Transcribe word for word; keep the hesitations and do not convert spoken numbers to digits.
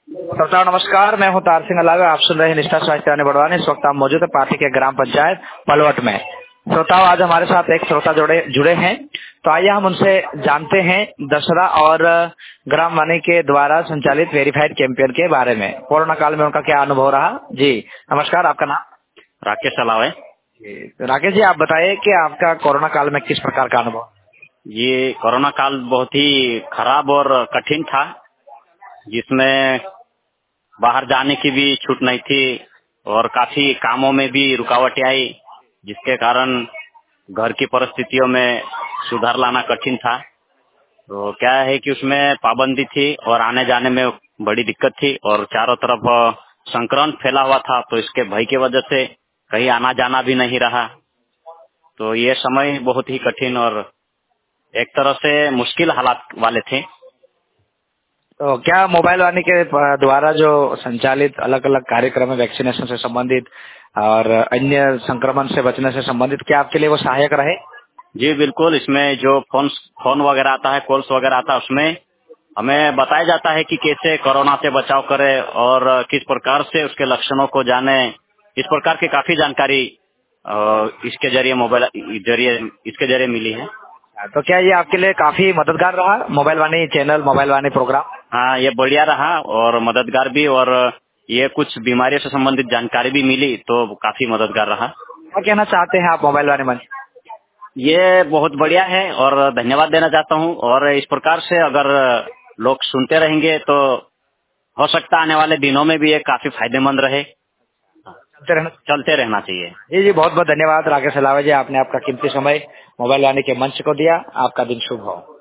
श्रोताओं नमस्कार, मैं हूं तार सिंह अलावा। आप सुन रहे हैं निष्ठा स्वास्थ्य यानी बड़वानी। इस वक्त हम मौजूद है पार्टी के ग्राम पंचायत पलवट में। श्रोताओं, आज हमारे साथ एक श्रोता जुड़े जुड़े हैं, तो आइए हम उनसे जानते हैं दशहरा और ग्राम वानी के द्वारा संचालित वेरीफाइड कैंपेन के बारे में। कोरोना काल में उनका क्या अनुभव रहा। जी नमस्कार, आपका नाम? राकेश अलावे। जी राकेश जी, आप बताइए कि आपका कोरोना काल में किस प्रकार का अनुभव? ये कोरोना काल बहुत ही खराब और कठिन था, जिसमें बाहर जाने की भी छूट नहीं थी और काफी कामों में भी रुकावटें आई, जिसके कारण घर की परिस्थितियों में सुधार लाना कठिन था। तो क्या है कि उसमें पाबंदी थी और आने जाने में बड़ी दिक्कत थी और चारों तरफ संक्रमण फैला हुआ था, तो इसके भय की वजह से कहीं आना जाना भी नहीं रहा। तो ये समय बहुत ही कठिन और एक तरह से मुश्किल हालात वाले थे। तो क्या मोबाइल वानी के द्वारा जो संचालित अलग अलग कार्यक्रम है वैक्सीनेशन से संबंधित और अन्य संक्रमण से बचने से संबंधित, क्या आपके लिए वो सहायक रहे? जी बिल्कुल, इसमें जो फोन फोन वगैरह आता है, कॉल्स वगैरह आता है, उसमें हमें बताया जाता है कि कैसे कोरोना से बचाव करें और किस प्रकार से उसके लक्षणों को जाने। इस प्रकार की काफी जानकारी अ, इसके जरिए मोबाइल जरिए इसके जरिए मिली है। तो क्या ये आपके लिए काफी मददगार रहा, मोबाइल वानी चैनल, मोबाइल वानी प्रोग्राम? हाँ, ये बढ़िया रहा और मददगार भी, और ये कुछ बीमारियों से संबंधित जानकारी भी मिली, तो काफी मददगार रहा। क्या कहना चाहते हैं आप मोबाइल वानी मंच? ये बहुत बढ़िया है और धन्यवाद देना चाहता हूँ, और इस प्रकार से अगर लोग सुनते रहेंगे तो हो सकता है आने वाले दिनों में भी ये काफी फायदेमंद रहे। चलते रहना चलते रहना चाहिए। जी जी बहुत बहुत धन्यवाद राकेश अलावा जी, आपने आपका कीमती समय मोबाइल वानी के मंच को दिया। आपका दिन शुभ हो।